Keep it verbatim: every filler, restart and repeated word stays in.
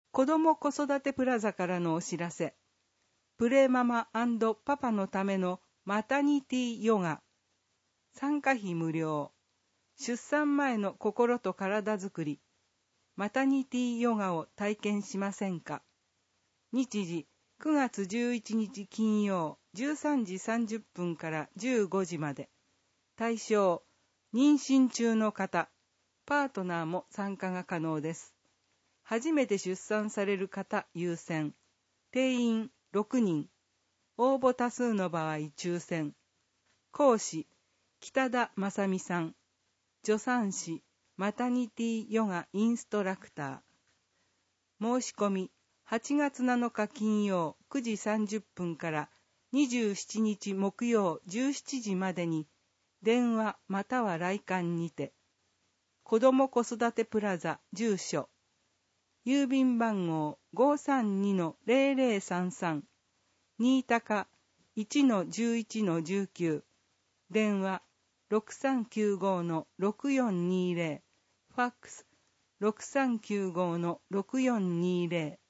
子ども子育てプラザからのお知らせ。プレママ&パパのためのマタニティヨガ。参加費無料。出産前の心と体づくり。マタニティヨガを体験しませんか？日時くがつじゅういちにち金曜じゅうさんじさんじゅっぷんからじゅうごじまで。対象、妊娠中の方、パートナーも参加が可能です。初めて出産される方優先。定員ろくにん。応募多数の場合抽選。講師、北田正美さん。助産師、マタニティヨガインストラクター。申し込み、はちがつなのか金曜くじさんじゅっぷんからにじゅうしちにち木曜じゅうしちじまでに、電話または来館にて。子ども子育てプラザ住所。郵便番号 ごーさんにのゼロゼロさんさん。新高 いちのじゅういちのじゅうきゅう。電話 ろくさんきゅうごのろくよんにゼロ。ファックス ろくさんきゅうごのろくよんにゼロ。